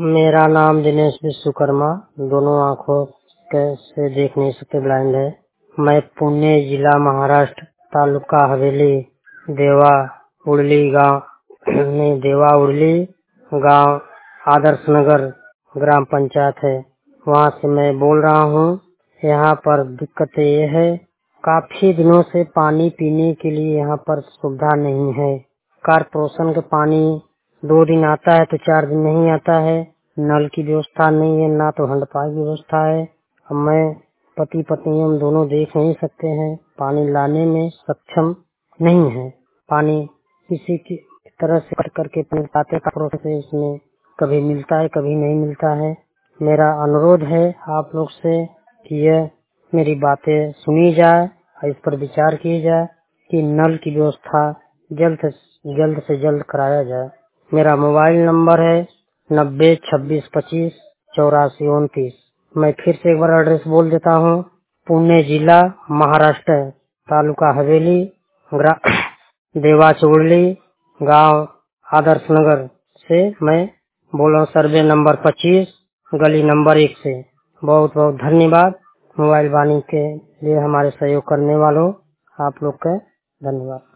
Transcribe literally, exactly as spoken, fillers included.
मेरा नाम दिनेश विश्वकर्मा, दोनों आँखों के से देख नहीं सकते, ब्लाइंड है। मैं पुणे जिला महाराष्ट्र, तालुका हवेली, देवा उड़ली गांव नहीं देवा उड़ली गांव आदर्श नगर ग्राम पंचायत है, वहां से मैं बोल रहा हूँ। यहाँ पर दिक्कत ये है, काफी दिनों से पानी पीने के लिए यहाँ पर सुविधा नहीं है। कारपोरेशन का पानी दो दिन आता है तो चार दिन नहीं आता है। नल की व्यवस्था नहीं है, ना तो हैंडपंप की व्यवस्था है। मैं पति पत्नी हम दोनों देख नहीं सकते हैं, पानी लाने में सक्षम नहीं है। पानी किसी की तरह से कट करके पानी लाते का प्रोसेस है, इसमें कभी मिलता है कभी नहीं मिलता है। मेरा अनुरोध है आप लोग से कि यह मेरी बातें सुनी जाए और इस पर विचार की जाए कि नल की व्यवस्था जल्द से जल्द से जल्द कराया जाए। मेरा मोबाइल नंबर है नब्बे छब्बीस पच्चीस चौरासी उनतीस। मैं फिर से एक बार एड्रेस बोल देता हूँ। पुणे जिला महाराष्ट्र, तालुका हवेली, देवा चुड़ली गांव आदर्श नगर से मैं बोल रहा हूँ, सर्वे नंबर पच्चीस, गली नंबर एक से। बहुत बहुत धन्यवाद मोबाइल वाणी के लिए हमारे सहयोग करने वालों, आप लोग का धन्यवाद।